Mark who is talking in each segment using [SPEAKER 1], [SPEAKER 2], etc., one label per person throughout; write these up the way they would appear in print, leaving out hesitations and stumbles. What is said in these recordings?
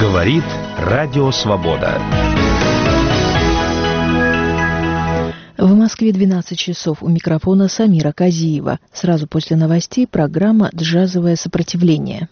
[SPEAKER 1] Говорит Радио Свобода.
[SPEAKER 2] В Москве 12 часов. У микрофона Самира Казиева. Сразу после новостей программа «Джазовое сопротивление».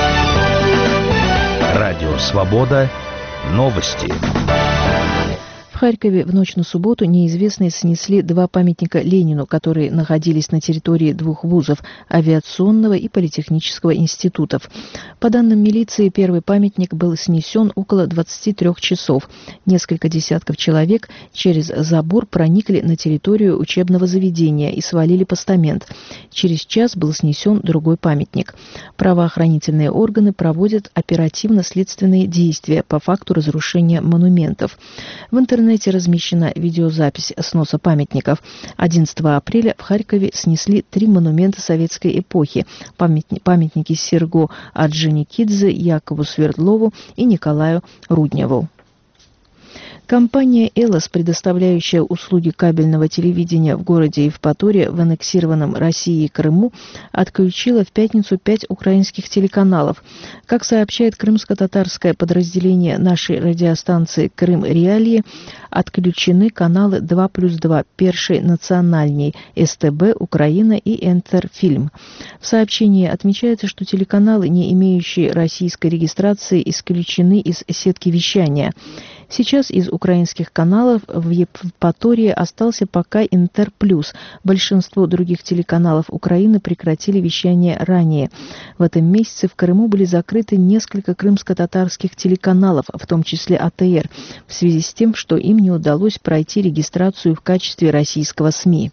[SPEAKER 1] Радио Свобода. Новости.
[SPEAKER 2] В Харькове в ночь на субботу неизвестные снесли два памятника Ленину, которые находились на территории двух вузов – авиационного и политехнического институтов. По данным милиции, первый памятник был снесен около 23 часов. Несколько десятков человек через забор проникли на территорию учебного заведения и свалили постамент. Через час был снесен другой памятник. Правоохранительные органы проводят оперативно-следственные действия по факту разрушения монументов. В интернете размещена видеозапись сноса памятников. 11 апреля в Харькове снесли 3 монумента советской эпохи. Памятники Серго Орджоникидзе, Якову Свердлову и Николаю Рудневу. Компания «Элос», предоставляющая услуги кабельного телевидения в городе Евпатория в аннексированном Россией Крыму, отключила в пятницу 5 украинских телеканалов. Как сообщает крымско-татарское подразделение нашей радиостанции «Крым-Реалии», отключены каналы 2+2 «Перший национальный», СТБ, Украина и Энтерфильм. В сообщении отмечается, что телеканалы, не имеющие российской регистрации, исключены из сетки вещания. Сейчас из украинских каналов в Евпатории остался пока Интерплюс. Большинство других телеканалов Украины прекратили вещание ранее. В этом месяце в Крыму были закрыты несколько крымско-татарских телеканалов, в том числе АТР, в связи с тем, что им не удалось пройти регистрацию в качестве российского СМИ.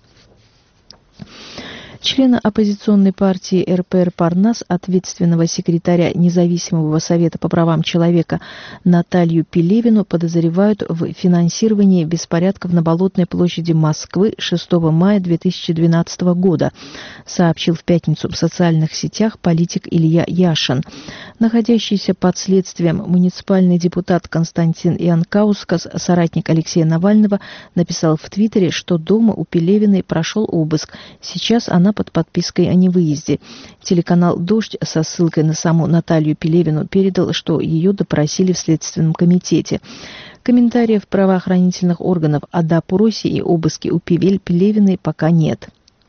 [SPEAKER 2] Члена оппозиционной партии РПР «Парнас», ответственного секретаря Независимого совета по правам человека Наталью Пелевину подозревают в финансировании беспорядков на Болотной площади Москвы 6 мая 2012 года, сообщил в пятницу в социальных сетях политик Илья Яшин. Находящийся под следствием муниципальный депутат Константин Янкаускас, соратник Алексея Навального, написал в Твиттере, что дома у Пелевиной прошел обыск. Сейчас она под подпиской о невыезде. Телеканал «Дождь» со ссылкой на саму Наталью Пелевину передал, что ее допросили в Следственном комитете. Комментариев правоохранительных органов о допросе и обыске у Пелевиной пока нет.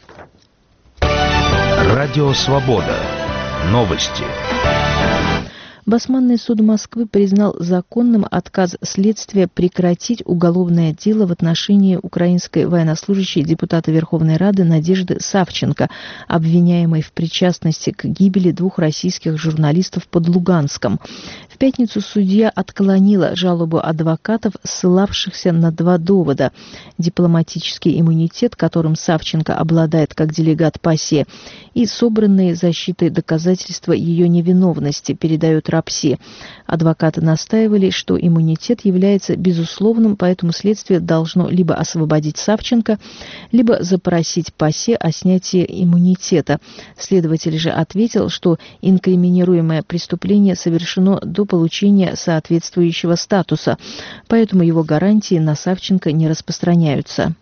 [SPEAKER 1] Радио Свобода. Новости.
[SPEAKER 2] Басманный суд Москвы признал законным отказ следствия прекратить уголовное дело в отношении украинской военнослужащей депутата Верховной Рады Надежды Савченко, обвиняемой в причастности к гибели 2 российских журналистов под Луганском. В пятницу судья отклонила жалобу адвокатов, ссылавшихся на 2 довода. Дипломатический иммунитет, которым Савченко обладает как делегат ПАСЕ, и собранные защитой доказательства ее невиновности, передает РАПСЕ. Адвокаты настаивали, что иммунитет является безусловным, поэтому следствие должно либо освободить Савченко, либо запросить ПАСЕ о снятии иммунитета. Следователь же ответил, что инкриминируемое преступление совершено до получения соответствующего статуса, поэтому его гарантии на Савченко не распространяются.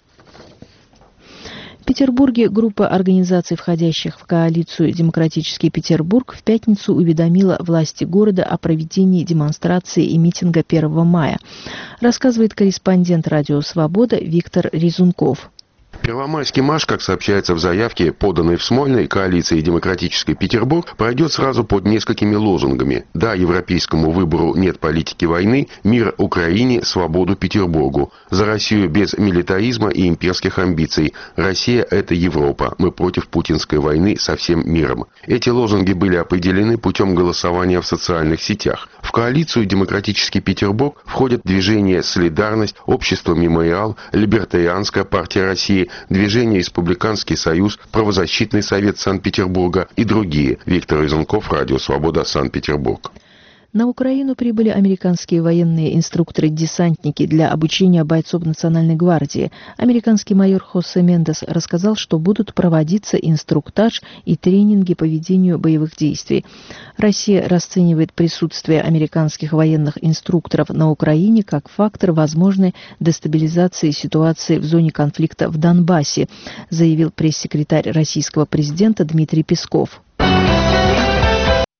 [SPEAKER 2] В Петербурге группа организаций, входящих в коалицию «Демократический Петербург», в пятницу уведомила власти города о проведении демонстрации и митинга 1 мая. Рассказывает корреспондент «Радио Свобода» Виктор Резунков.
[SPEAKER 3] Первомайский марш, как сообщается в заявке, поданной в Смольной коалиции «Демократический Петербург», пройдет сразу под несколькими лозунгами: «Да европейскому выбору, нет политики войны», «Мир Украине, свободу Петербургу», «За Россию без милитаризма и имперских амбиций», «Россия – это Европа», «Мы против путинской войны со всем миром». Эти лозунги были определены путем голосования в социальных сетях. В коалицию «Демократический Петербург» входят движение «Солидарность», общество «Мемориал», Либертарианская партия России, движение «Республиканский союз», Правозащитный совет Санкт-Петербурга и другие. Виктор Резунков, Радио Свобода, Санкт-Петербург.
[SPEAKER 2] На Украину прибыли американские военные инструкторы-десантники для обучения бойцов Национальной гвардии. Американский майор Хосе Мендес рассказал, что будут проводиться инструктаж и тренинги по ведению боевых действий. Россия расценивает присутствие американских военных инструкторов на Украине как фактор возможной дестабилизации ситуации в зоне конфликта в Донбассе, заявил пресс-секретарь российского президента Дмитрий Песков.